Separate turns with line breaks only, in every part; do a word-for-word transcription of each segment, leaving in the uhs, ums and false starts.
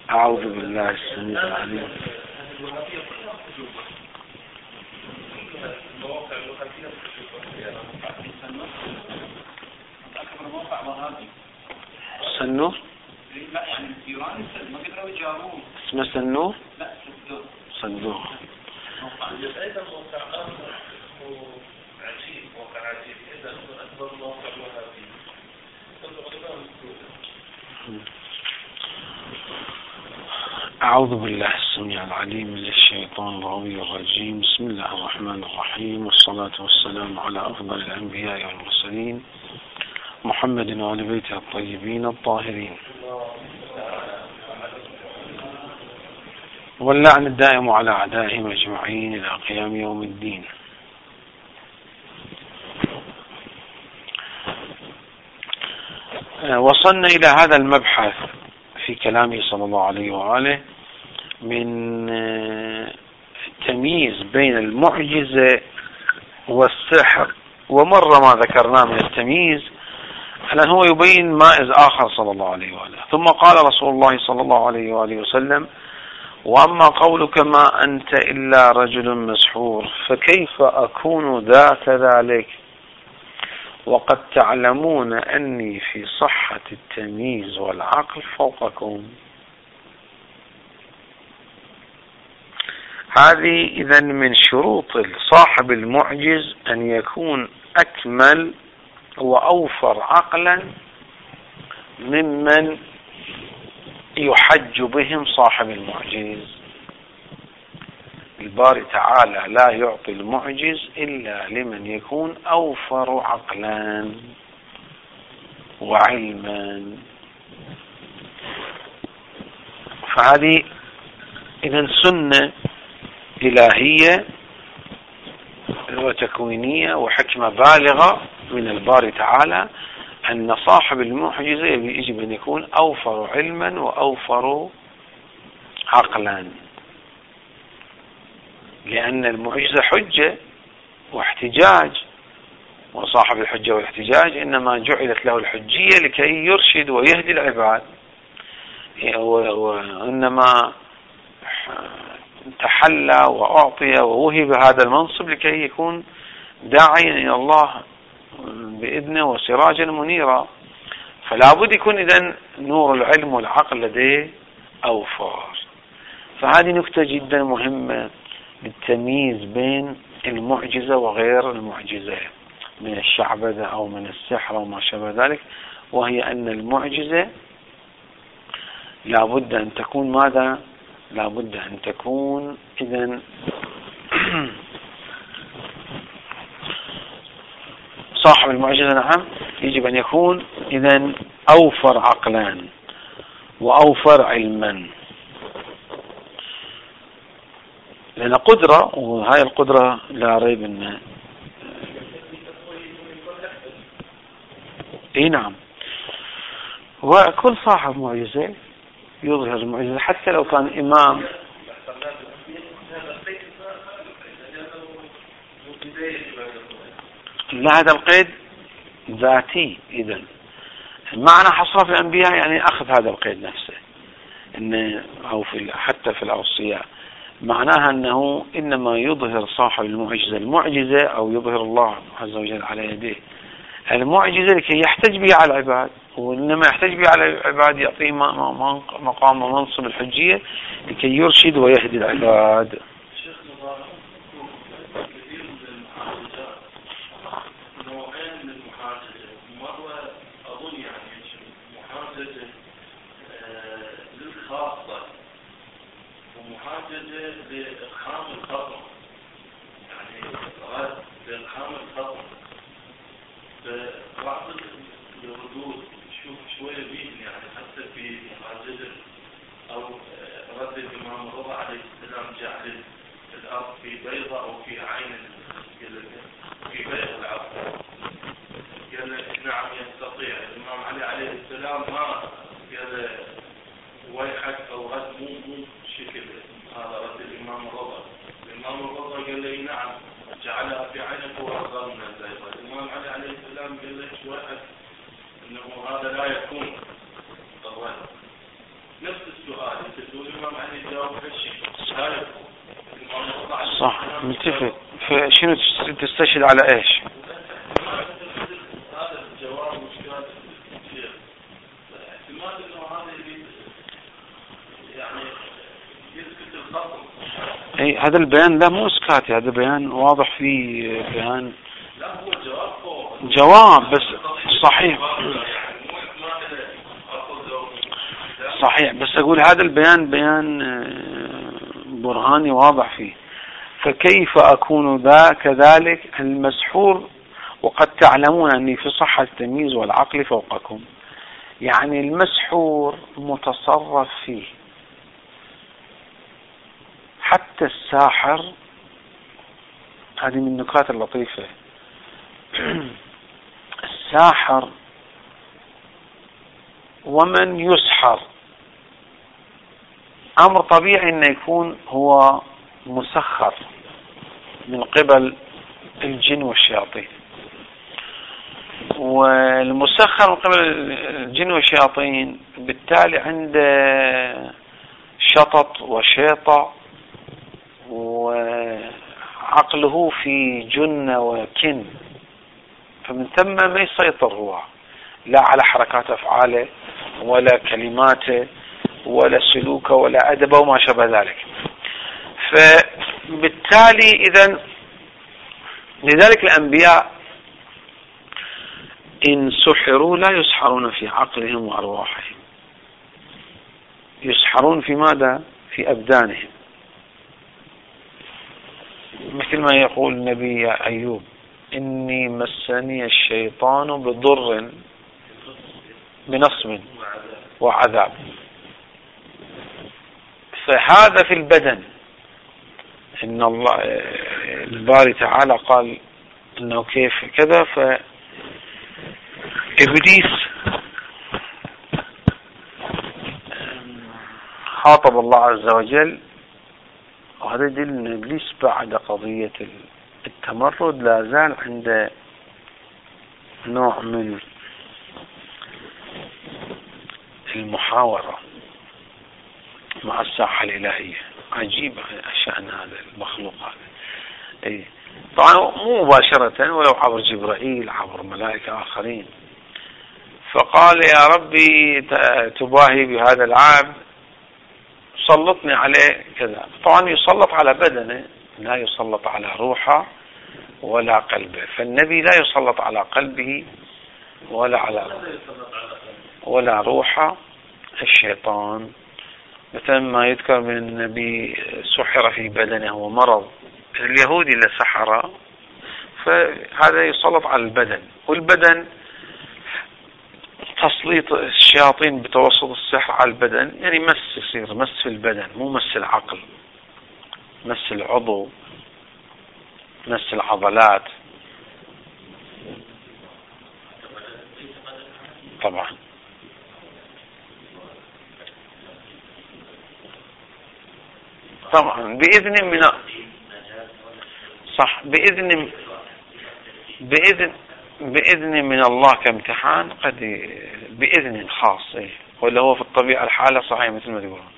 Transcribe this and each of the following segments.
أعوذ بالله السميع العليم. سنور؟
لا يعني الديوان ما قدروا يجاوبوه.
اسمه سنور؟
لا صندوق.
صندوق.
أيضا موقع آخر عجيب، موقع عجيب إذا أكبر موقع وهابي.
أعوذ بالله السميع العليم من الشيطان الغوي الرجيم. بسم الله الرحمن الرحيم، والصلاة والسلام على أفضل الأنبياء والمرسلين محمد وآل بيته الطيبين الطاهرين، واللعن الدائم على أعدائهم أجمعين إلى قيام يوم الدين. وصلنا إلى هذا المبحث في كلامه صلى الله عليه وآله من التمييز بين المعجزة والسحر، ومر ما ذكرناه من التمييز أن هو يبين مائز آخر صلى الله عليه وآله. ثم قال رسول الله صلى الله عليه وآله وسلم: وأما قولك ما أنت إلا رجل مسحور فكيف أكون ذات ذلك وقد تعلمون أني في صحة التمييز والعقل فوقكم. هذه إذن من شروط صاحب المعجز أن يكون أكمل وأوفر عقلا ممن يحج بهم صاحب المعجز. الباري تعالى لا يعطي المعجز إلا لمن يكون أوفر عقلا وعلما. فهذه إذن سنة إلهية وتكوينية وحكمة بالغة من الباري تعالى أن صاحب المعجزة يجب أن يكون أوفر علما وأوفر عقلا، لأن المعجزة حجة واحتجاج، وصاحب الحجة والاحتجاج إنما جعلت له الحجية لكي يرشد ويهدي العباد، وإنما تحلى وأعطي ووهب هذا المنصب لكي يكون داعيا إلى الله بإذنه وسراجا منيرا. فلا بد يكون إذن نور العلم والعقل لديه أوفر. فهذه نكتة جدا مهمة للتمييز بين المعجزة وغير المعجزة من الشعبذة أو من السحر أو ما شابه ذلك، وهي أن المعجزة لا بد أن تكون ماذا؟ لا بد أن تكون إذن صاحب المعجزة نعم يجب أن يكون إذن أوفر عقلا وأوفر علما، لأن قدرة، وهاي القدرة لا ريب أن إيه نعم، وكل صاحب معجزة يظهر المعجزة حتى لو كان إمام. لا، هذا القيد ذاتي. إذن معنى حصر في الأنبياء يعني أخذ هذا القيد نفسه، إن أو في حتى في الأوصياء معناها أنه إنما يظهر صاحب المعجزة المعجزة أو يظهر الله عز وجل على يديه المعجزة لكي يحتج بها على العباد، وإنما يحتج بها على العباد يعطيه مقام ومنصب الحجية لكي يرشد ويهدي العباد.
ومحاججة لإقحام الخطر، يعني غاية لإقحام الخطر. فبعض الردود شوف شوية بين يعني حتى في محاججة أو رد الإمام الرضا عليه السلام جعل الأرض في بيضة أو في عين في بيض العرض، قال نعم يستطيع الإمام علي عليه السلام ما قال ويحك أو رد مو مو شكل هذا رد الإمام الرضا. الإمام الرضا قال لي نعم جعلها في عينك وأصغر من البيضة. الإمام علي عليه السلام قال لي شوية إنه هذا لا يكون الرد. نفس السؤال
صح متفق. فشنو تستشهد على ايش؟ اي هذا البيان لا مو اسكاتي، هذا بيان واضح فيه بيان جواب بس صحيح صحيح بس اقول هذا البيان بيان برهاني واضح فيه. فكيف اكون ذا كذلك المسحور وقد تعلمون اني في صحة التمييز والعقل فوقكم. يعني المسحور متصرف فيه، حتى الساحر. هذه من النكات اللطيفة. الساحر ومن يسحر أمر طبيعي أن يكون هو مسخر من قبل الجن والشياطين، والمسخر من قبل الجن والشياطين بالتالي عنده شطط وشيطة، وعقله في جنة وكن، فمن ثم ما يسيطر هو لا على حركات أفعاله ولا كلماته ولا سلوكه ولا أدبه وما شابه ذلك. فبالتالي إذن لذلك الأنبياء إن سحروا لا يسحرون في عقلهم وأرواحهم، يسحرون في ماذا؟ في أبدانهم. مثل ما يقول النبي أيوب: إني مسني الشيطان بضر بنصب وعذاب. فهذا في البدن. إن الله الباري تعالى قال إنه كيف كذا. فإبليس خاطب الله عز وجل، وهذا يدل أن إبليس بعد قضية التمرد لا زال عنده نوع من المحاورة مع الساحة الإلهية. عجيب شأن هذا المخلوق هذا. أي طبعا مو مباشرة، ولو عبر جبرائيل، عبر ملائكة آخرين. فقال: يا ربي تباهي بهذا العبد، سلطني عليه كذا. طبعا يسلط على بدنه، لا يسلط على روحه ولا قلبه. فالنبي لا يسلط على قلبه ولا على ولا روحه. الشيطان مثل ما يذكر من النبي سحر في بدنه ومرض. اليهودي اللي سحر، فهذا يسلط على البدن، والبدن تسليط الشياطين بتوسط السحر على البدن، يعني مس يصير مس في البدن، مو مس العقل، مس العضو، مس العضلات. طبعا طبعا بإذن من صح بإذن بإذن بإذن من الله كامتحان، قد بإذن خاص، إيه؟ ولا هو في الطبيعة الحالة صحيح مثل ما تقولون.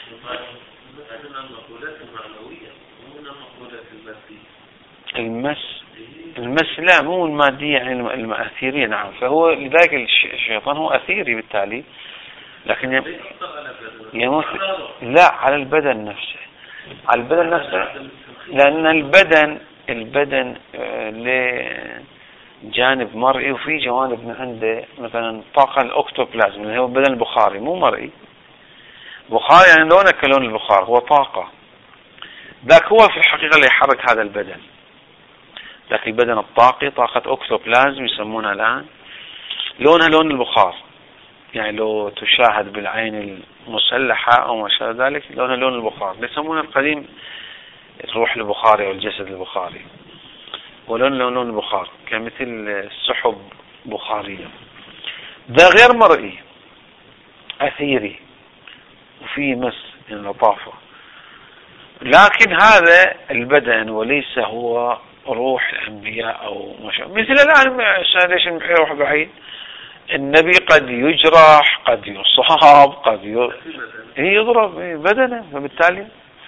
المس المس لا مو المادية، يعني المأثيرية. نعم. فهو لذلك الشيطان هو أثيري بالتالي، لكن يموت لا على البدن نفسه، على البدن نفسه، لأن البدن البدن له جانب مرئي وفي جوانب من عنده، مثلا طاقة الأكتوبلازم اللي هو البدن البخاري، مو مرئي. بخاري يعني لونه كلون البخار، هو طاقة. ذاك هو في الحقيقة اللي يحرك هذا البدن. ذاك البدن الطاقي طاقة أكتوبلازم يسمونها الآن، لونها لون البخار. يعني لو تشاهد بالعين المسلحة أو ما شابه ذلك، لونها لون البخار. يسمونها القديم الروح البخاري أو الجسد البخاري، ولون لون البخار كمثل السحب بخارية. ده غير مرئي، أثيري، وفيه مس من لطافة. لكن هذا البدن وليس هو روح الأنبياء أو ما شابه. مثل الآن ليش نروح بعيد؟ النبي قد يجرح، قد يصاب، قد ي... يضرب بدنه، فبالتالي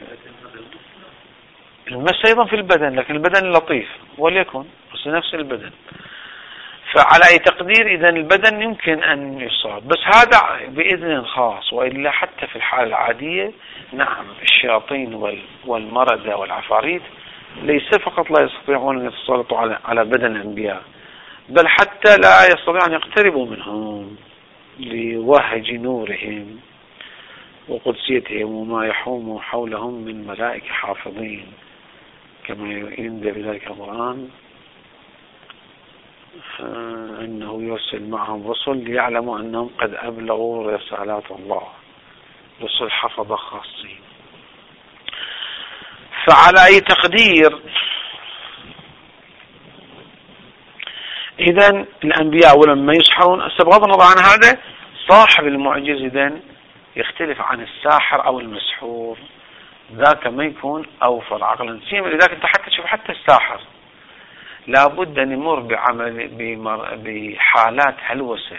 المس أيضا في البدن، لكن البدن لطيف وليكن بس نفس البدن. فعلى أي تقدير إذا البدن يمكن أن يصاب، بس هذا بإذن خاص، وإلا حتى في الحالة العادية نعم الشياطين والمردة والعفاريت ليس فقط لا يستطيعون أن يتسلطوا على على بدن الأنبياء، بل حتى لا يستطيعون أن يقتربوا منهم لوهج نورهم وقدسيتهم وما يحوم حولهم من ملائكة حافظين، كما ينبئ بذلك القرآن أنه يرسل معهم رسل ليعلموا أنهم قد أبلغوا رسالات الله، رسل حفظة خاصين. فعلى أي تقدير إذن الأنبياء ولما يسحرون، بغض النظر عن هذا صاحب المعجز إذن يختلف عن الساحر أو المسحور، ذاك ما يكون أوفر عقلا سيما. لذلك أنت حتى تشوف حتى الساحر لابد أن يمر بعمل بحالات هلوسة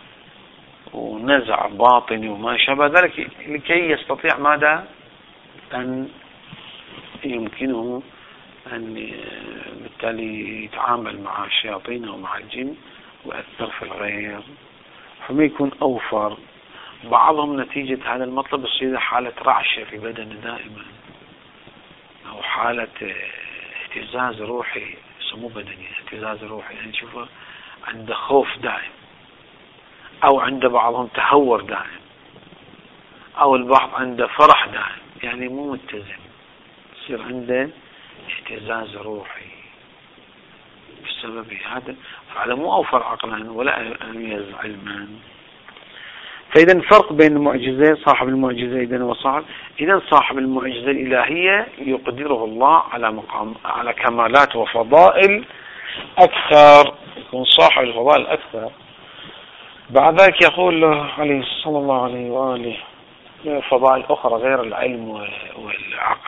ونزع باطني وما شابه ذلك لكي يستطيع ماذا أن يمكنه أن بالتالي يتعامل مع الشياطين ومع الجن ويأثر في الغير، فما يكون أوفر. بعضهم نتيجة هذا المطلب يصير حالة رعشة في بدنه دائما، أو حالة اهتزاز روحي، سمو بدني اهتزاز روحي، يعني نشوفه عنده خوف دائم، أو عند بعضهم تهور دائم، أو البعض عنده فرح دائم، يعني مو متزن، يصير عنده اهتزاز روحي بسبب هذا، فعلى مو أوفر عقلا ولا أميز علما. فإذا فرق بين المعجزة، صاحب المعجزة إذن وصاحب إذن صاحب المعجزة الإلهية يقدره الله على مقام على كمالات وفضائل أكثر، يكون صاحب الفضائل أكثر. بعد ذلك يقول عليه صلى الله عليه وآله فضائل أخرى غير العلم والعقل.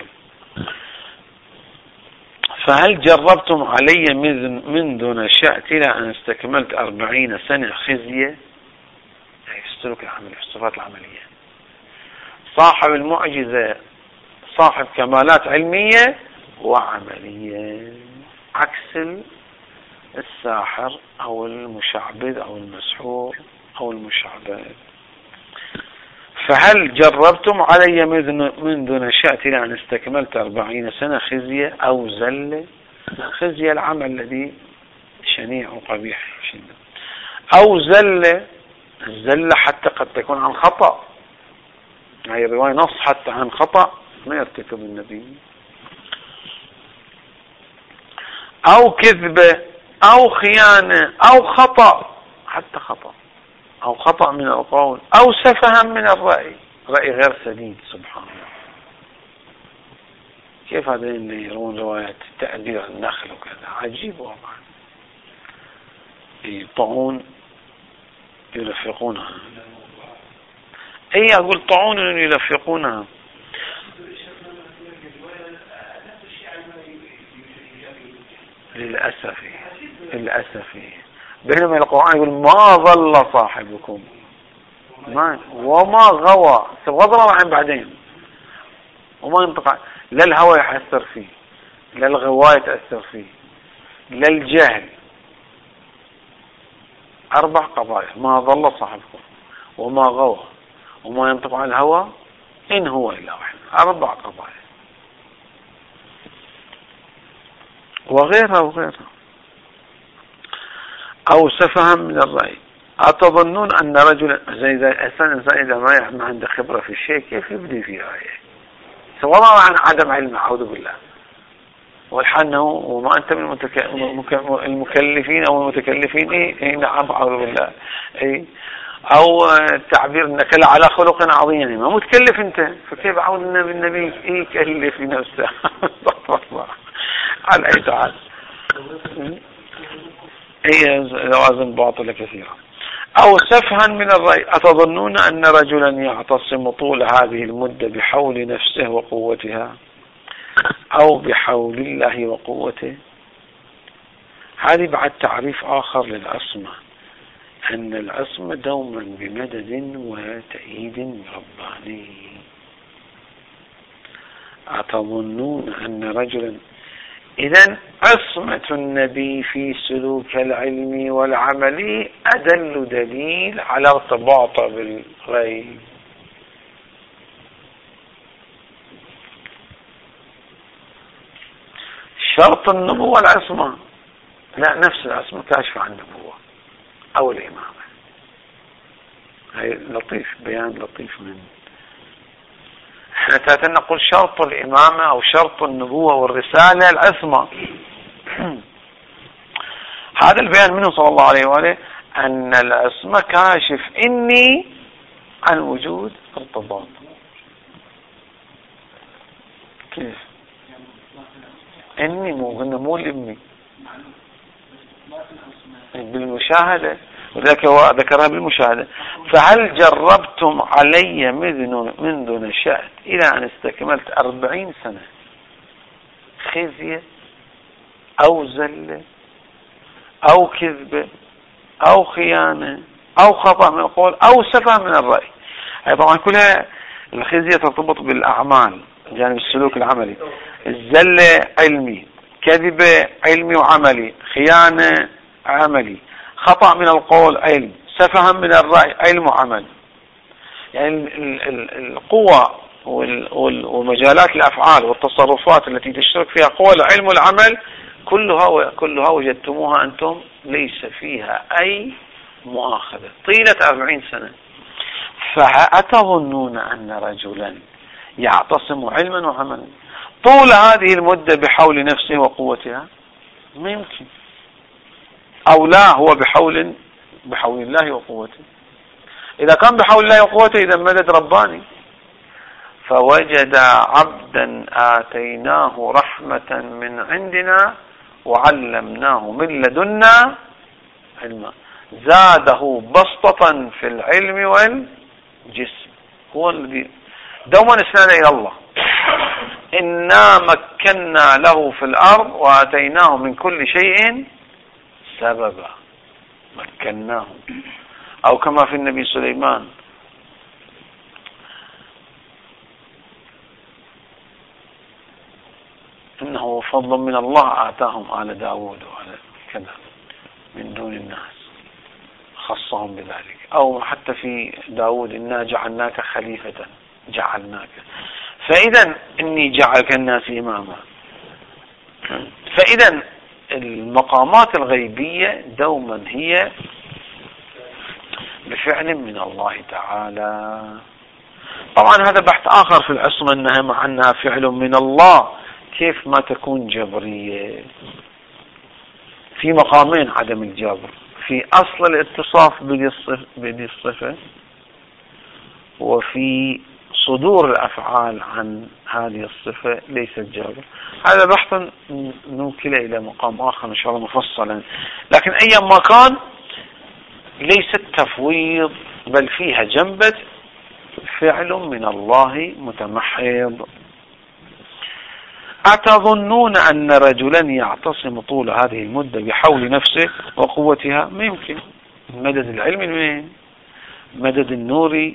فهل جربتم علي منذ نشأت إلى أن استكملت أربعين سنة خزية؟ يعني في السلوك العملي، في الصفات العملية. صاحب المعجزة صاحب كمالات علمية وعملية، عكس الساحر أو المشعبذ أو المسحور أو المشعبذ. فهل جربتم علي منذ نشأت إلى أن استكملت أربعين سنة خزية أو زلة؟ خزية العمل الذي شنيع وقبيح شدة، أو زلة. الزلة حتى قد تكون عن خطأ، هاي الرواية نص حتى عن خطأ ما يرتكب النبي، أو كذبة أو خيانة أو خطأ، حتى خطأ أو خطأ من القول أو سفها من الرأي، رأي غير سديد. سبحان الله، كيف هذين اللي يرون روايات تأدير النخل وكذا، عجيب والله. طعون يلفقونها، أي أقول طعون يلفقونها. للأسف للأسف بينما القرآن يقول ما ضل صاحبكم ما وما غوى، بغض النظر عن بعدين، وما ينطق، لا الهوى يحسر فيه، لا الغواية تأثر فيه، لا الجهل. أربع قضايا: ما ضل صاحبكم وما غوى وما ينطق عن الهوى إن هو إلا وحي. أربع قضايا وغيرها وغيرها. أو سفها من الرأي. أتظنون أن رجلا زي الإنسان إذا ما عنده خبرة في الشيء كيف يبدي في رأيه، سواء عن عدم علم، أعوذ بالله، والحنه وما أنت من المتك... المكلفين أو المتكلفين. إيه, إيه نعم أعوذ بالله. إيه أو التعبير أنك لعلى خلق عظيم، يعني ما متكلف أنت، فكيف أعوذ النبي النبي إيه كلف نفسه على أي تعال. هي لوازم باطلة كثيرة. أو سفها من الرأي. أتظنون أن رجلا يعتصم طول هذه المدة بحول نفسه وقوتها أو بحول الله وقوته؟ هذه بعد تعريف آخر للعصمة. أن العصمة دوما بمدد وتأييد رباني. أتظنون أن رجلا، إذن عصمة النبي في سلوك العلم والعمل أدل دليل على ارتباطه بالغيب. شرط النبوة العصمة، لا، نفس العصمة كاشفة عن النبوة أو الإمامة. هاي لطيف، بيان لطيف من احنا تاتنا نقول شرط الإمامة أو شرط النبوة والرسالة العصمة. هذا البيان منه صلى الله عليه وآله أن العصمة كاشف إني عن وجود ارتباط. كيف إني مو هن مو لإمي بالمشاهدة، وذلك هو ذكرها بالمشاهدة. فهل جربتم علي منذ نشأت إلى أن استكملت أربعين سنة خزية أو زلة أو كذبة أو خيانة أو خطأ من القول أو سفه من الرأي؟ هي طبعا كلها الخزية ترتبط بالأعمال، جانب السلوك العملي. الزلة علمي، كذبة علمي وعملي، خيانة عملي، خطأ من القول علم، سفها من الرأي علم وعمل. يعني القوة ومجالات الأفعال والتصرفات التي تشترك فيها قوى العلم والعمل كلها كلها وجدتموها أنتم ليس فيها أي مؤاخذة طيلة أربعين سنة. فأتظنون أن رجلا يعتصم علما وعملا طول هذه المدة بحول نفسه وقوتها؟ ما يمكن. أو لا، هو بحول بحول الله وقوته. إذا كان بحول الله وقوته إذا مدد رباني. فوجد عبدا آتيناه رحمة من عندنا وعلمناه من لدنا علما زاده بسطة في العلم والجسم. هو الذي دوما اسناد إلى الله. إنا مكنا له في الأرض وآتيناه من كل شيء سببا. مكناه، أو كما في النبي سليمان إنه فضل من الله آتاهم آل داود وآل كذا من دون الناس، خصهم بذلك. أو حتى في داود إنا جعلناك خليفة، جعلناك. فإذا إني جعلك الناس إماما. فإذا المقامات الغيبية دوما هي بفعل من الله تعالى. طبعا هذا بحث آخر في العصمة، أنها مع أنها فعل من الله كيف ما تكون جبرية. في مقامين عدم الجبر، في أصل الاتصاف بهذه الصفة، وفي صدور الأفعال عن هذه الصفة ليس الجبر. هذا بحثا نوكل إلى مقام آخر إن شاء الله مفصلا. لكن أي ما كان ليس التفويض، بل فيها جنبة فعل من الله متمحض. أتظنون أن رجلا يعتصم طول هذه المدة بحول نفسه وقوتها؟ ما يمكن. مدد العلم منين؟ مدد النور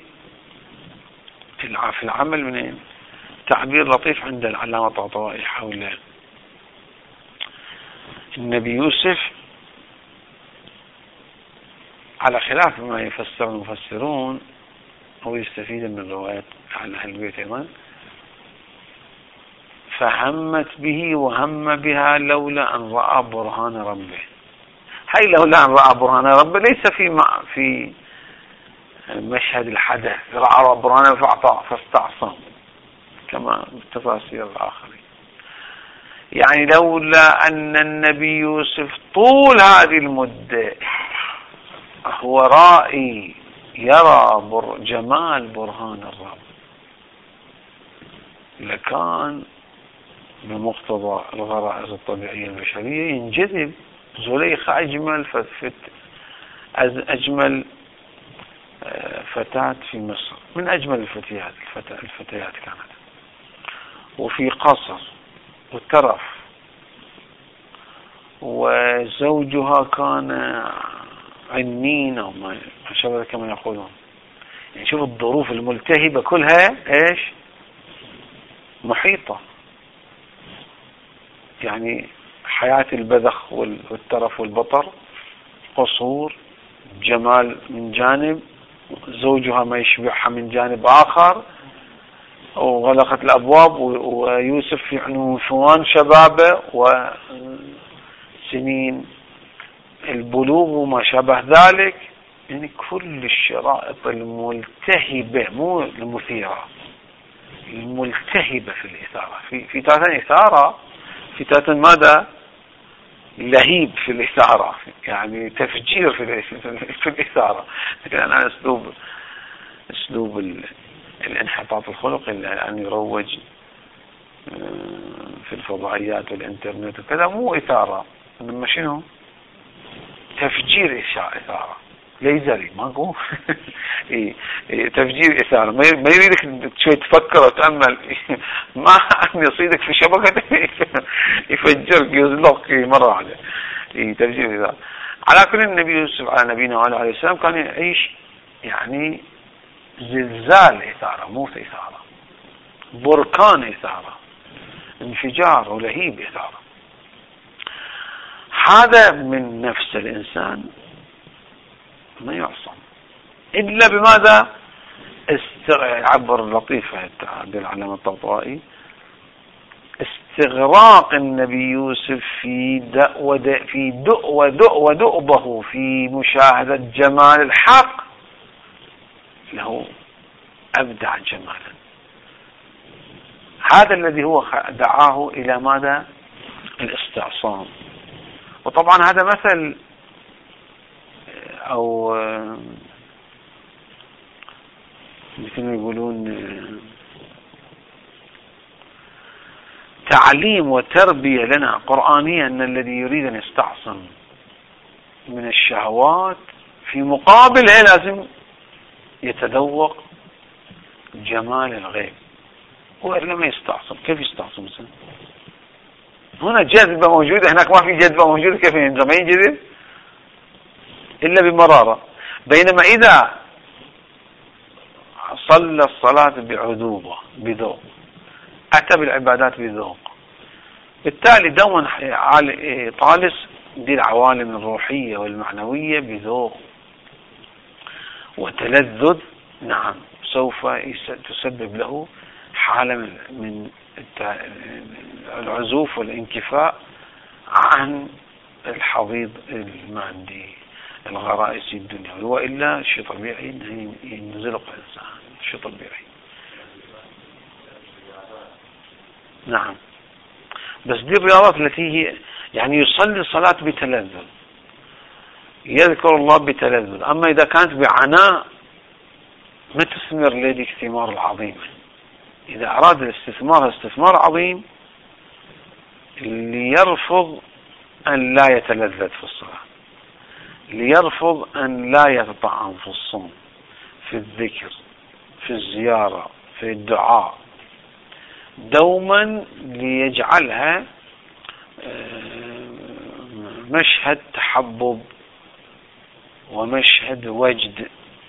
في العمل منين؟ تعبير لطيف عند العلامة الطباطبائي حول النبي يوسف على خلاف ما يفسر المفسرون أو يستفيد من روايات عن أهل البيت أيضا. فهمت به وهم بها لولا أن رأى برهان ربه. هاي لولا أن رأى برهان ربه ليس في في مشهد الحدث رأى برهان فاستعصم كما بالتفاسير الآخرين. يعني لولا أن النبي يوسف طول هذه المدة هو رائي يرى بر جمال برهان الرب، لكان بمقتضى الغرائز الطبيعية البشرية ينجذب. زليخة أجمل فت أجمل فتاة في مصر، من أجمل الفتيات الفتيات كانت، وفي قصر وترف، وزوجها كان عنين أو ما شابه كما يقولون. يعني شوف الظروف الملتهبة كلها إيش محيطة. يعني حياة البذخ والترف والبطر، قصور، جمال من جانب، زوجها ما يشبعها من جانب آخر، وغلقت الأبواب، ويوسف في عنفوان شبابه وسنين البلوغ وما شابه ذلك. يعني كل الشرائط الملتهبة، مو المثيرة، الملتهبة في الإثارة. في في تاتا إثارة، في تاتا ماذا؟ لهيب في الإثارة، يعني تفجير في في الإثارة. لكن أنا أسلوب أسلوب الانحطاط الخلقي أن يروج في الفضائيات والإنترنت وكذا مو إثارة، إنما شنو؟ تفجير إثارة ليزري ماكو. إيه تفجير إثارة. ما يريدك شوي تفكر وتأمل، ما أن يصيدك في شبكة يفجرك يزلق مرة واحدة. إيه تفجير إثارة. على كل النبي يوسف على نبينا وعلى عليه السلام كان يعيش يعني زلزال إثارة، مو إثارة، بركان إثارة، انفجار ولهيب إثارة. هذا من نفس الإنسان ما يعصم إلا بماذا؟ عبر لطيفة تعبير العلامة الطبطبائي، استغراق النبي يوسف في دأ في دؤ ودؤ ودؤبه في مشاهدة جمال الحق له أبدع جمالا. هذا الذي هو دعاه إلى ماذا؟ الاستعصام. وطبعا هذا مثل أو مثل ما يقولون تعليم وتربية لنا قرآنية أن الذي يريد أن يستعصم من الشهوات في مقابلها لازم يتذوق جمال الغيب، وإلا ما يستعصم. كيف يستعصم مثلا؟ هنا جذبة موجودة، هناك ما في جذبة موجودة، كيف ينجم؟ ما ينجذب إلا بمرارة. بينما إذا صلى الصلاة بعذوبة بذوق، أتى بالعبادات بذوق، بالتالي دوما طالس دي العوالم الروحية والمعنوية بذوق وتلذذ، نعم سوف تسبب له حالة من العزوف والانكفاء عن الحضيض المادي الغرائزي الدنيوي، وإلا شيء طبيعي ينزلق الإنسان، شيء طبيعي. نعم، بس دي الرياضات التي هي يعني يصلي الصلاة بتلذذ، يذكر الله بتلذذ. أما إذا كانت بعناء ما تثمر لديك الثمار العظيمة. إذا أراد الاستثمار استثمار عظيم، ليرفض أن لا يتلذذ في الصلاة، ليرفض أن لا يتطعم في الصوم، في الذكر، في الزيارة، في الدعاء، دوما ليجعلها مشهد تحبب ومشهد وجد.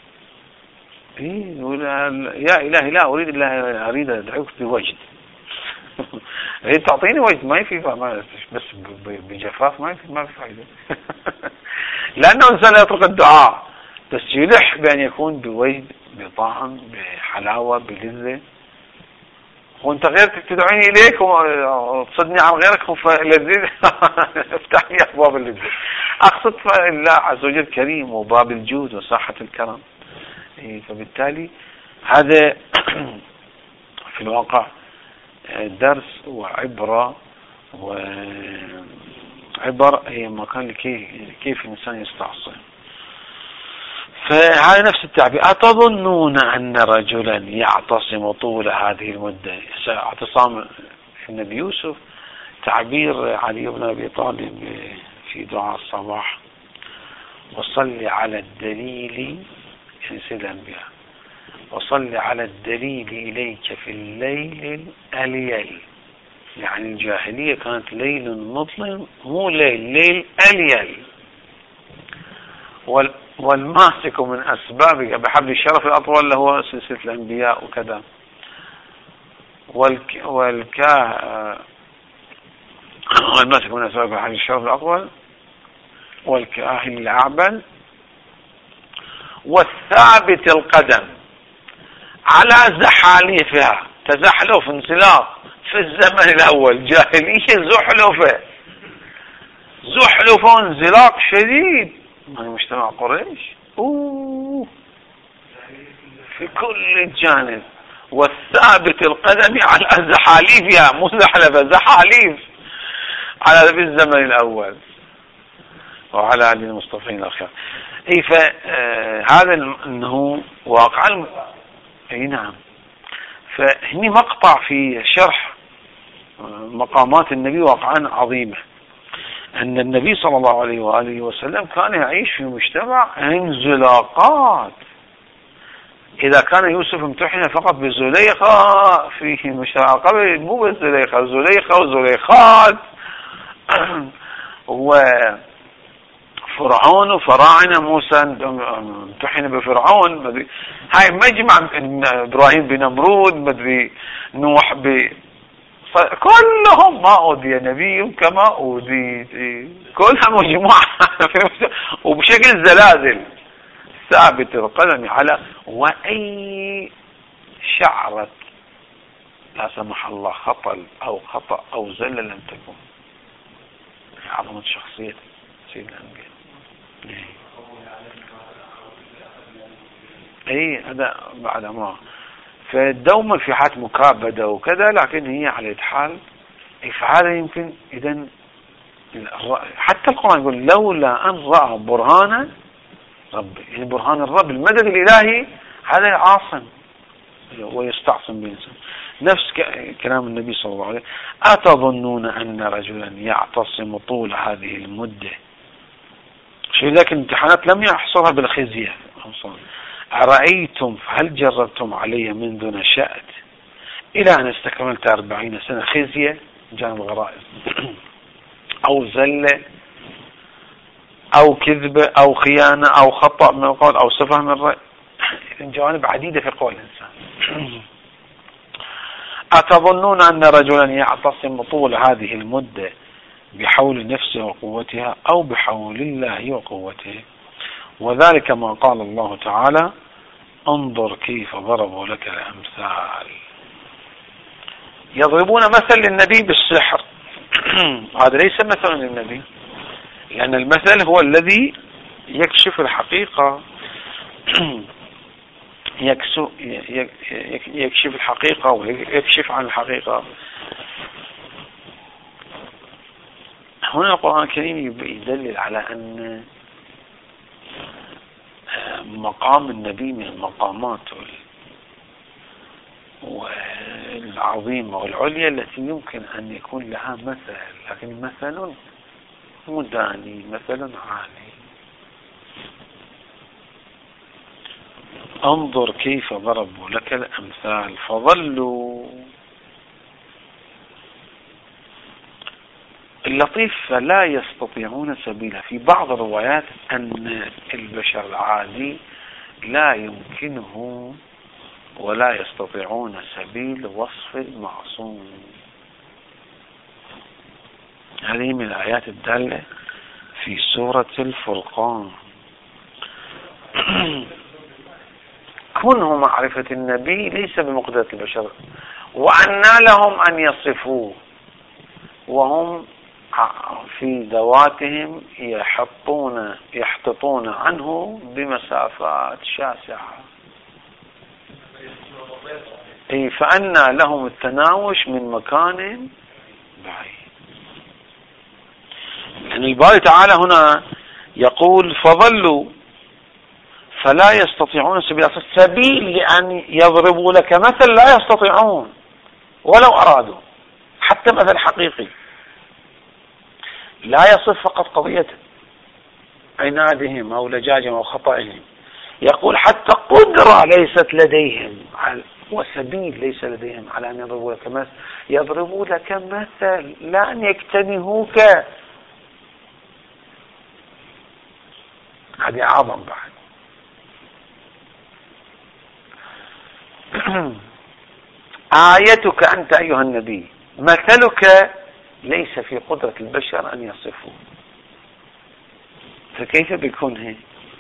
يا إلهي لا أريد الله، أريد أدعوك بوجد. أريد تعطيني وجد، ما يفي بس بجفاف ما يفي، ما في فائدة. لأنه إنسان يترك الدعاء، بس يلح بأن يكون بوجد، بطعم، بحلاوة، بلذة. وانت غيرك تدعيني إليك وتصدني عن غيرك فلذيذ. افتح لي أبواب اللذة. أقصد الله عز وجل كريم وباب الجود وساحة الكرم. فبالتالي هذا في الواقع درس وعبرة، وعبر هي مكان كيف الإنسان يستعصم. فهذا نفس التعبير. أتظنون أن رجلا يعتصم طول هذه المدة؟ اعتصام النبي يوسف تعبير علي بن أبي طالب في دعاء الصباح: وصل على الدليل، يعني سيد الأنبياء، وصل على الدليل إليك في الليل اليل. يعني الجاهلية كانت ليل مظلم، مو ليل، ليل اليل. والماسك من أسبابك بحبل الشرف الأطول اللي هو سلسلة الأنبياء وكذا. والك والكا والماسك من أسبابك بحبل الشرف الأطول والكاهل الأعبل والثابت القدم على زحاليفها. تزحلف انزلاق في الزمن الأول جاهلية، زحلفة زحلف انزلاق شديد من مجتمع قريش أوه في كل جانب. والثابت القدم على زحاليفها، مو زحلفة، زحاليف على في الزمن الأول وعلى آل المصطفين الأخيار. اي فهذا انه واقعا. اي نعم. فهني مقطع في شرح مقامات النبي واقعا عظيمة، أن النبي صلى الله عليه وآله وسلم كان يعيش في مجتمع انزلاقات. إذا كان يوسف امتحن فقط بزليخة في مجتمع قبل، مو بزليخة، زليخة وزليخات وفرعون وفراعنة. موسى امتحن بفرعون، هاي مجمع إبراهيم بنمرود، مدري نوح ب كلهم ما أودي نبي كما أودي، كلها مجموعة وبشكل زلازل. ثابت القدم على وأي شعرة لا سمح الله خطل أو خطأ أو زل لم تكن. عظمة شخصية سيدنا الأنبياء. اي هذا بعد ما فدوما في حالة مكابدة وكذا، لكن هي على حال. فهذا يمكن إذن حتى القرآن يقول لولا أن رأى برهانا رب، يعني برهان الرب المدد الإلهي هذا عاصم ويستعصم بإنسان. نفس كلام النبي صلى الله عليه وسلم أتظنون أن رجلا يعتصم طول هذه المدة. شو ذاك الامتحانات لم يحصرها بالخزية. أرأيتم هل جربتم علي منذ نشأت إلى أن استكملت أربعين سنة خزية جانب غرائز أو زلة أو كذبة أو خيانة أو خطأ من القول أو سفه من الرأي. جوانب عديدة في قول الإنسان. أتظنون أن رجلا يعتصم طول هذه المدة بحول نفسه وقوتها أو بحول الله وقوته؟ وذلك ما قال الله تعالى انظر كيف ضربوا لك الأمثال. يضربون مثل للنبي بالسحر. هذا ليس مثل للنبي، لأن المثل هو الذي يكشف الحقيقة يكشف الحقيقة ويكشف عن الحقيقة. هنا القرآن الكريم يدلل على أن مقام النبي من المقامات والعظيمة والعليا التي يمكن أن يكون لها مثل، لكن مثل مداني، مثل عالي. انظر كيف ضربوا لك الأمثال فظلوا. اللطيف فلا يستطيعون سبيلا. في بعض الروايات أن البشر العادي لا يمكنه ولا يستطيعون سبيل وصف المعصوم. هذه من الآيات الدالة في سورة الفرقان. كونه معرفة النبي ليس بمقدرة البشر، وأن لهم أن يصفوه وهم في ذواتهم يحطون يحتطون عنه بمسافات شاسعة. أي فأن لهم التناوش من مكان بعيد. يعني الباري تعالى هنا يقول فظلوا فلا يستطيعون سبيل. السبيل لأن يضربوا لك مثل لا يستطيعون ولو أرادوا، حتى مثل حقيقي لا يصف فقط قضية عنادهم أو لجاجهم أو خطئهم. يقول حتى قدرة ليست لديهم وسبيل ليس لديهم على أن يضربوا لك مثل. يضربوا لك مثل لا أن يكتنهوك. هذه أعظم بعد. آيتك أنت أيها النبي مثلك ليس في قدرة البشر أن يصفوه، فكيف بيكون هيك؟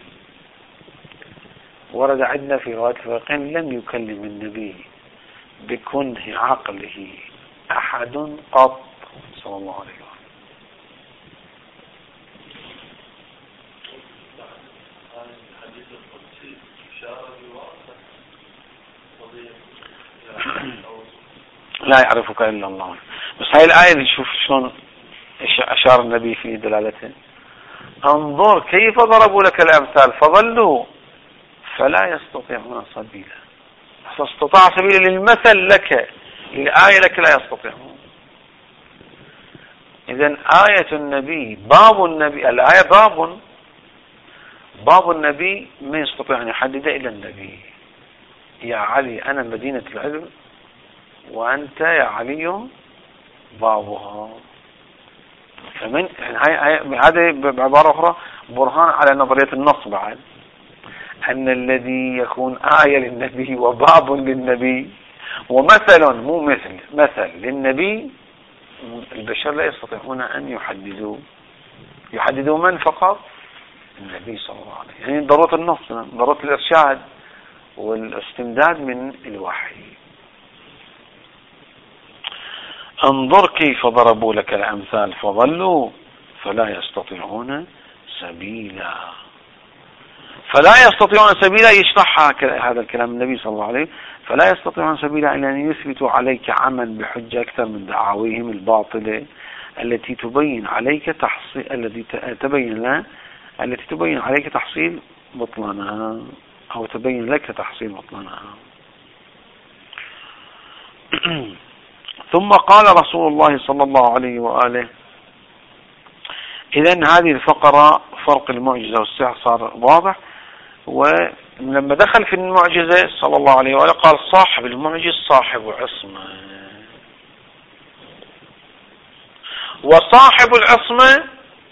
ورد عندنا في رواية الفريقين لم يكلم النبي بكنه عقله أحد قط صلى الله عليه وسلم. لا يعرفك إلا الله. بس هاي الآية اللي نشوف شلون أشار النبي في دلالته. انظر كيف ضربوا لك الأمثال فضلوا فلا يستطيعون سبيلا. فاستطاع سبيلا للمثل لك، الآية لك لا يستطيعون. إذن آية النبي باب النبي، الآية باب باب النبي ما يستطيع أن يحدد إلا النبي. يا علي أنا مدينة العلم وأنت يا علي بابها. فمن هذا بعبارة أخرى برهان على نظرية النص بعد، أن الذي يكون آية للنبي وباب للنبي ومثل مو مثل مثل للنبي، البشر لا يستطيعون أن يحددوا يحددوا من فقط؟ النبي صلى الله عليه وسلم. يعني ضرورة النص، ضرورة الإرشاد والاستمداد من الوحي. انظر كيف ضربوا لك الأمثال فضلوا فلا يستطيعون سبيلا. فلا يستطيعون سبيلا يشرح هذا الكلام النبي صلى الله عليه وسلم. فلا يستطيعون سبيلا إلا أن يثبتوا عليك عمل بحجة أكثر من دعاويهم الباطلة التي تبين عليك تحصيل التي تبين لا التي تبين عليك تحصيل بطلانها أو تبين لك تحصيل بطلانها. ثم قال رسول الله صلى الله عليه وآله: إذن هذه الفقرة فرق المعجزة والسحر صار واضح. ولما دخل في المعجزة صلى الله عليه وآله قال: صاحب المعجز صاحب عصمة، وصاحب العصمة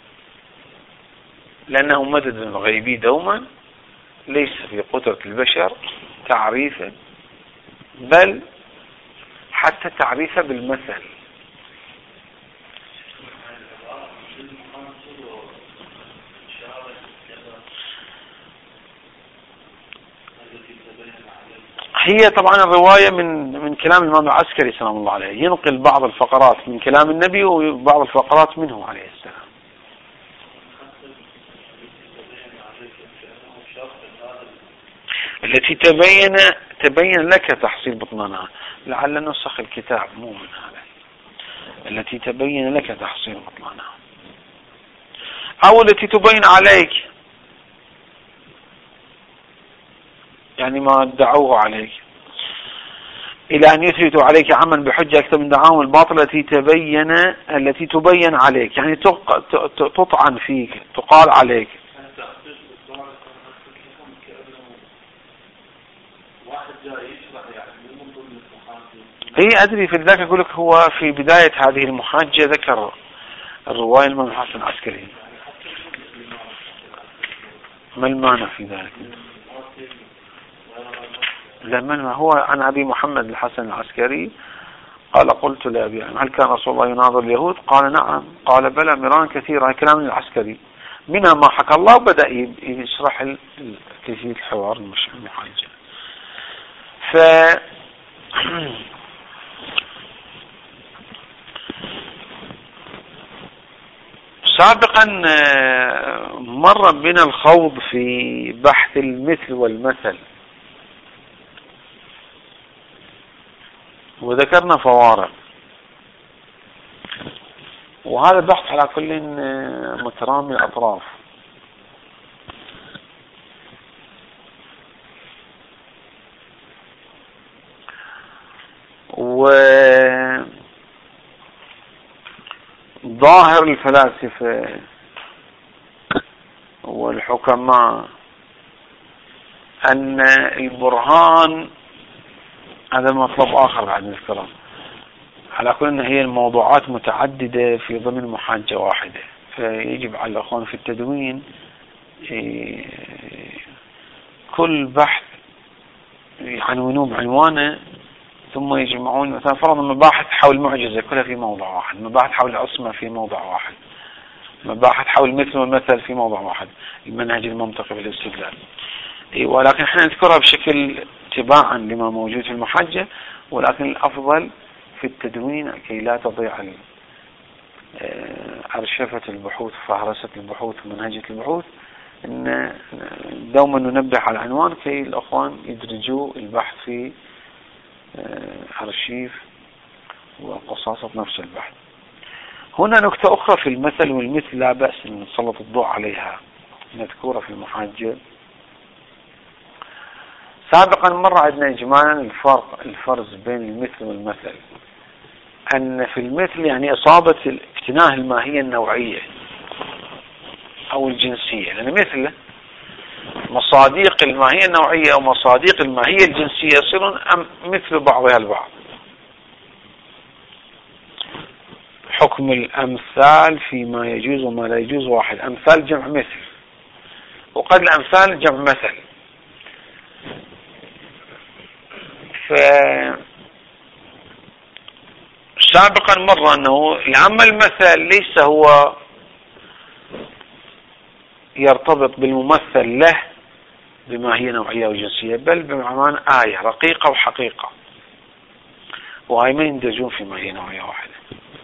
لأنه مدد الغيبي دوما ليس في قدرة البشر تعريفه، بل حتى تعريفه بالمثل. هي طبعا الرواية من من كلام الإمام العسكري سلام الله عليه، ينقل بعض الفقرات من كلام النبي وبعض الفقرات منه عليه السلام. التي تبين تبين لك تحصيل بطلانها، لعل نسخ الكتاب مو من هذا. التي تبين لك تحصيل بطلانها أو التي تبين عليك، يعني ما ادعوه عليك، إلى أن يثبتوا عليك عمل بحجة أكثر من دعاهم الباطل التي تبين التي تبين عليك، يعني تطعن فيك، تقال عليك. هي أدري في ذاك أقول لك هو في بداية هذه المحاجة ذكر الرواية الإمام الحسن العسكري. ما المعنى في ذلك؟ لما هو عن أبي محمد الحسن العسكري قال: قلت لأبي هل كان رسول الله يناظر اليهود؟ قال: نعم. قال: بلى مرارا كثيرا. كلام العسكري منها ما حكى الله، بدأ يشرح كيفية الحوار المحاجة. ف سابقا مر بنا الخوض في بحث المثل والمثل، وذكرنا فوارق، وهذا البحث على كل مترامي الأطراف. وظاهر الفلاسفة والحكماء أن البرهان هذا مطلب آخر بعد نذكره، على كل أن هي الموضوعات متعددة في ضمن محاجة واحدة، فيجب على الأخوان في التدوين كل بحث يعنونوه بعنوانه ثم يجمعون، مثلا فرضا مباحث حول معجزة كلها في موضع واحد، مباحث حول العصمة في موضع واحد، مباحث حول المثل والمثل في موضع واحد، المنهج المنطقي بالاستدلال. ولكن احنا نذكرها بشكل تباعا لما موجود في المحجة، ولكن الأفضل في التدوين كي لا تضيع أرشفة البحوث، فهرسة البحوث ومنهجة البحوث، إن دوما ننبه على العنوان كي الأخوان يدرجوا البحث في أرشيف وقصاصة نفس البحث. هنا نكتة أخرى في المثل والمثل لا بأس أن نسلط الضوء عليها، مذكورة في المحاجة. سابقا مر عندنا إجمالا الفرق الفرز بين المثل والمثل، أن في المثل يعني إصابة اقتناه الماهية النوعية أو الجنسية، لأن مثل مصاديق الماهية النوعية أو مصاديق الماهية الجنسية يصيرون مثل بعضها البعض. حكم الأمثال فيما يجوز وما لا يجوز واحد، أمثال جمع مثل، وقد الأمثال جمع مثل. فسابقا مر أنه العمل المثل ليس هو يرتبط بالممثل له بما هي نوعية وجنسية، بل بمعنى آية رقيقة وحقيقة، وهي ما يندرجون فيما هي نوعية واحدة.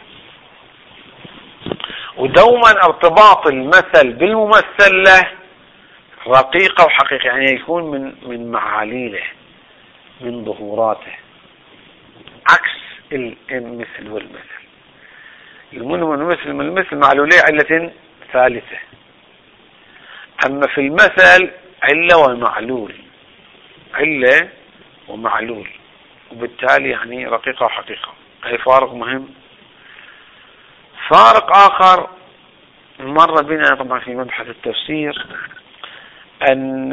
ودوما ارتباط المثل بالممثل له رقيقة وحقيقة، يعني يكون من من معاليله من ظهوراته، عكس المثل والمثل. المثل من المثل معلولي علة ثالثة، أما في المثل علة ومعلول، علة ومعلول، وبالتالي يعني رقيقة وحقيقة. هي فارق مهم. فارق آخر مر بنا طبعا في مبحث التفسير، أن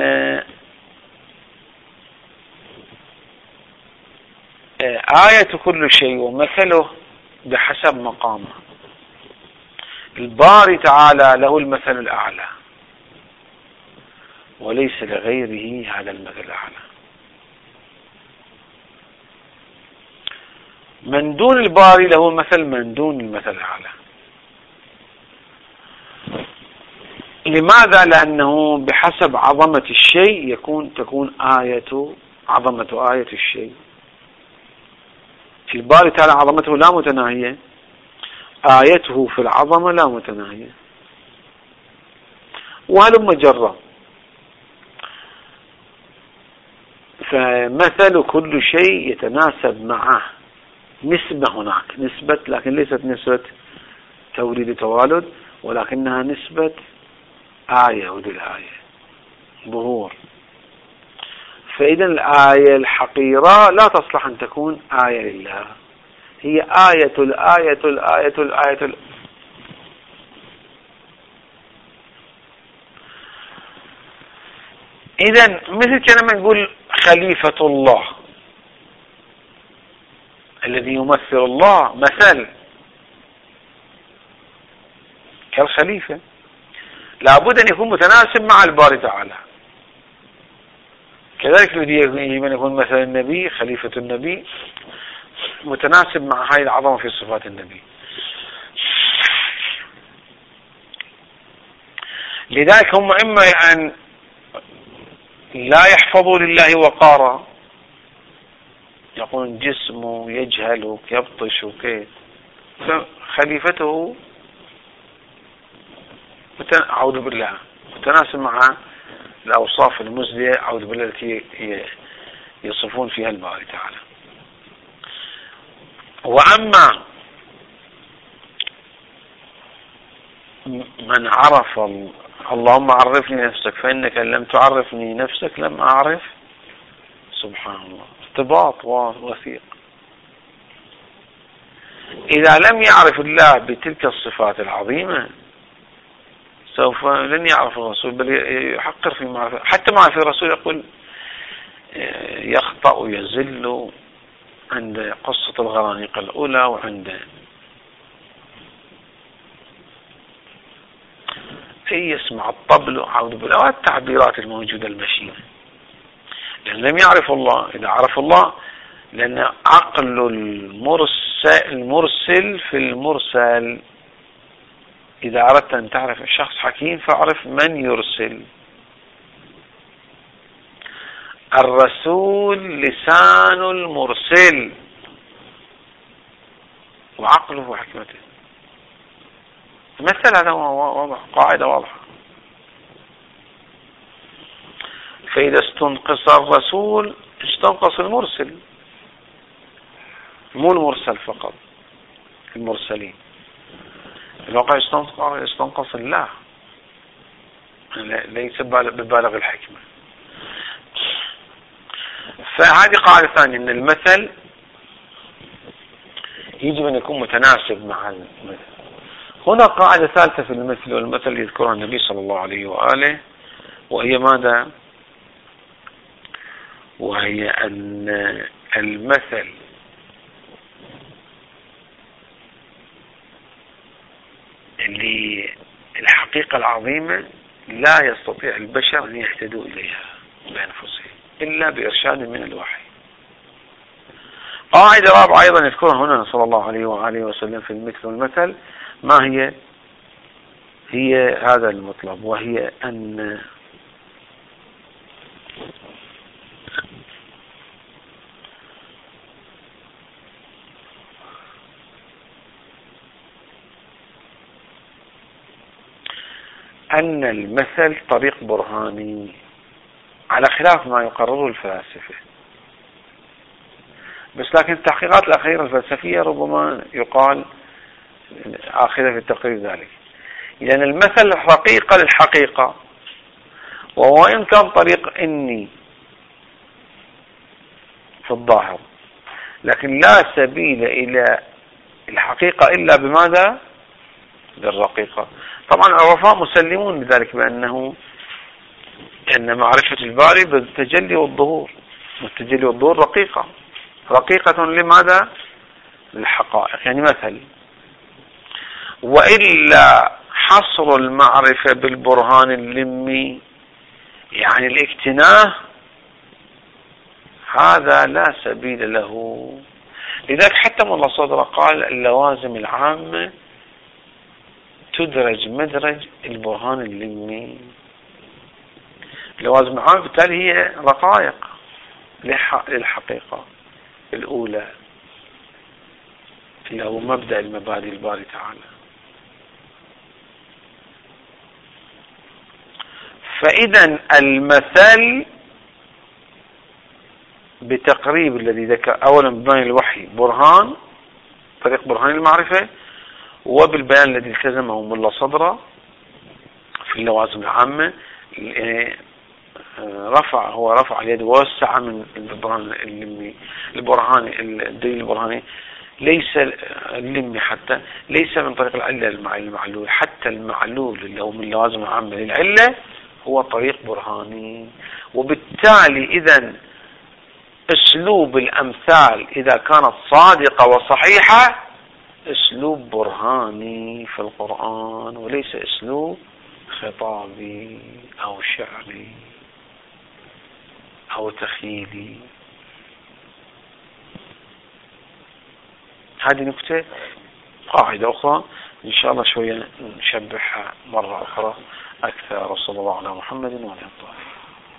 آية كل شيء ومثله بحسب مقامه. الباري تعالى له المثل الأعلى وليس لغيره هذا المثل الأعلى. من دون الباري له مثل من دون المثل الأعلى. لماذا؟ لأنه بحسب عظمة الشيء يكون تكون آية عظمة آية الشيء. الباري تعالى عظمته لا متناهية، آيته في العظمة لا متناهية، وهلم جرا. فمثل كل شيء يتناسب معه نسبة، هناك نسبة لكن ليست نسبة توليد توالد، ولكنها نسبة آية وللآية ظهور. فإذا الآية الحقيرة لا تصلح أن تكون آية لله، هي آية الآية الآية الآية الآية. إذا مثل كلمة نقول خليفة الله الذي يمثل الله مثل كالخليفة، لابد أن يكون متناسب مع الباري تعالى. كذلك يجب أن يكون مثل النبي خليفة النبي متناسب مع هاي العظمة في صفات النبي. لذلك هم إما أن لا يحفظوا لله وقارا، يقول جسمه يجهل يبطش وكيف، فخليفته أعوذ بالله متناسب مع الأوصاف المزلية أعوذ بالله التي يصفون فيها الباري تعالى. وأما من عرف اللهم عرفني نفسك فإنك لم تعرفني نفسك لم أعرف، سبحان الله، ارتباط وثيق. إذا لم يعرف الله بتلك الصفات العظيمة سوف لن يعرف الرسول، بل يحقر في معرفة. حتى ما في الرسول يقول يخطأ ويزل عند قصة الغرانيق الأولى وعند يسمع الطبل وعود بلا التعبيرات الموجودة المشينة، لأن لم يعرف الله. إذا عرف الله، لأن عقل المرسل, المرسل في المرسل. إذا أردت أن تعرف الشخص حكيم فاعرف من يرسل. الرسول لسان المرسل وعقله وحكمته. مثل هذا واضح، قاعدة واضحة. فإذا استنقص الرسول استنقص المرسل، مو المرسل فقط، المرسلين. الواقع استنقص الله، ليس ببالغ الحكمة. فهذه قاعدة ثانية، ان المثل يجب ان يكون متناسب مع المثل. هنا قاعدة ثالثة في المثل، والمثل يذكرها النبي صلى الله عليه وآله، وهي ماذا؟ وهي أن المثل اللي الحقيقة العظيمة لا يستطيع البشر أن يهتدوا إليها بأنفسهم إلا بإرشاد من الوحي. قاعدة رابعة أيضا يذكرها هنا صلى الله عليه وآله وسلم في المثل والمثل، ما هي؟ هي هذا المطلب، وهي أن أن المثل طريق برهاني على خلاف ما يقرره الفلاسفة. بس لكن التحقيقات الأخيرة الفلسفية ربما يقال آخذة في التقرير ذلك، لأن المثل رقيقة للحقيقة، وهو إن كان طريق إني في الظاهر، لكن لا سبيل إلى الحقيقة إلا بماذا؟ بالرقيقة. طبعا العرفاء مسلمون بذلك، بأنه أن معرفة الباري بالتجلي والظهور، والتجلي والظهور رقيقة رقيقة لماذا؟ للحقائق. يعني مثل، وإلا حصر المعرفة بالبرهان اللمي يعني الاكتناه، هذا لا سبيل له. لذلك حتى ملا صدر قال اللوازم العامة تدرج مدرج البرهان اللمي. اللوازم العامة بالتالي هي رقائق للحقيقة الأولى، اللي هو مبدأ المبادئ الباري تعالى. فإذا المثل بتقريب الذي ذكر أولا ببيان الوحي برهان، طريق برهان المعرفة، وبالبيان الذي التزمه ملا صدرة في اللوازم العامة، رفع هو رفع اليد ووسع من البرهان اللمي، البرهان الدليل البرهاني ليس اللمي، حتى ليس من طريق العلة المعلول، حتى المعلول اللي هو من اللوازم العامة للعلة هو طريق برهاني. وبالتالي إذا اسلوب الامثال اذا كانت صادقة وصحيحة اسلوب برهاني في القرآن، وليس اسلوب خطابي او شعري او تخيلي. هذه نكتة. قاعدة اخرى ان شاء الله شوية نشبحها مرة اخرى اكثر. وصلى الله على محمد وعلى اله وصحبه.